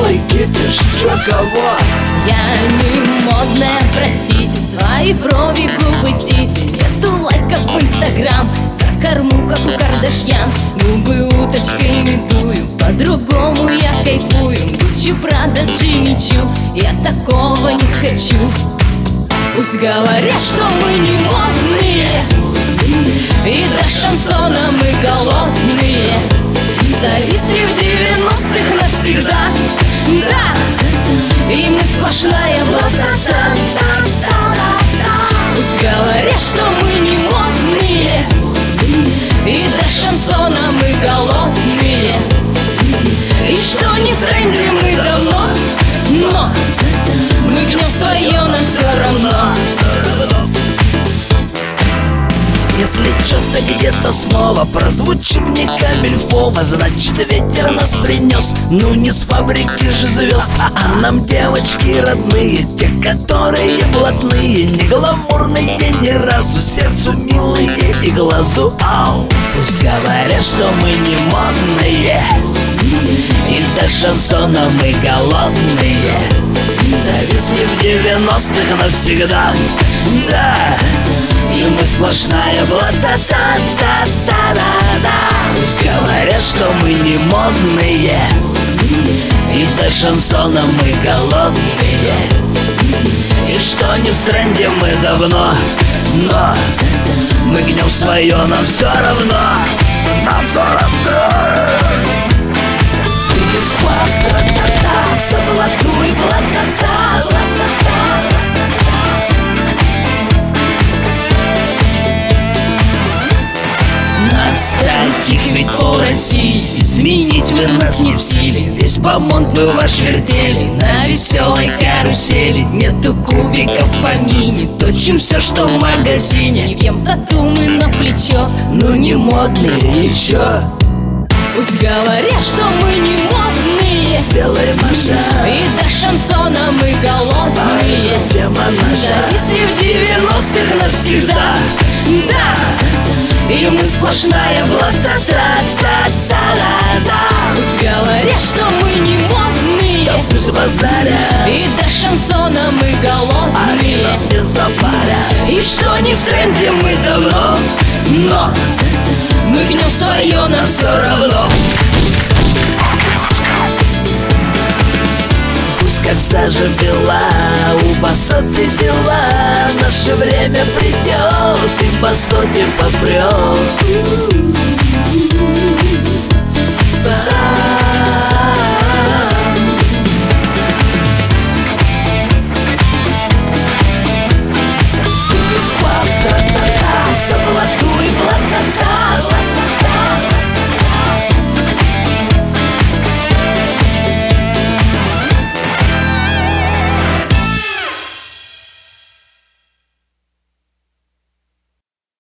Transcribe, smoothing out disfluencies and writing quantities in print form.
белый кипиш, чё кого? Я не модная, простите, свои брови, губы, тити. Нету лайков в Инстаграм, за корму, как у Кардашьян. Губы уточкой не дую, по-другому я кайфую. Гуччи, Прада, Джимми Чу, я такого не хочу. Пусть говорят, что мы не модные, и до шансона мы голодные. Зависли в 90-х навсегда, да, и мы сплошная блатота. Пусть говорят, что мы не модные, и до шансона мы голодные. И что не в тренде мы давно, но мы гнем свое, нам все равно. Если что-то где-то снова прозвучит не камильфово, значит ветер нас принес, ну не с фабрики же звезд, а нам девочки родные, те, которые блатные, не гламурные ни разу, сердцу милые и глазу ау. Пусть говорят, что мы не модные, и до шансона мы голодные. Зависли в 90-х навсегда, да, и мы сплошная блатота. Пусть говорят, что мы не модные, и до шансона мы голодные. И что не в тренде мы давно, но мы гнем свое, нам все равно. Нам все равно. Ты сплав, та-та-та, заблатуй, блатота, блатота. Таких ведь пол России, изменить вы нас не в силе. Весь бомонд мы ваш вертели на веселой карусели. Нету кубиков в помине, точим все, что в магазине. Не бьем тату мы на плечо, ну не модные еще. Пусть говорят, что мы не модные, делаем маша, и до шансона мы голодные. Тема наша. Зависли в 90-х навсегда, да, и мы сплошная блатота. Пусть говорят, что мы не модные, да пусть базарят, и до шансона мы голодные. Они нас не запарят. И что не в тренде мы давно, но мы гнем свое, нам все равно. Пусть как сажа бела, у басоты дела, наше время придет, и басоте попрет.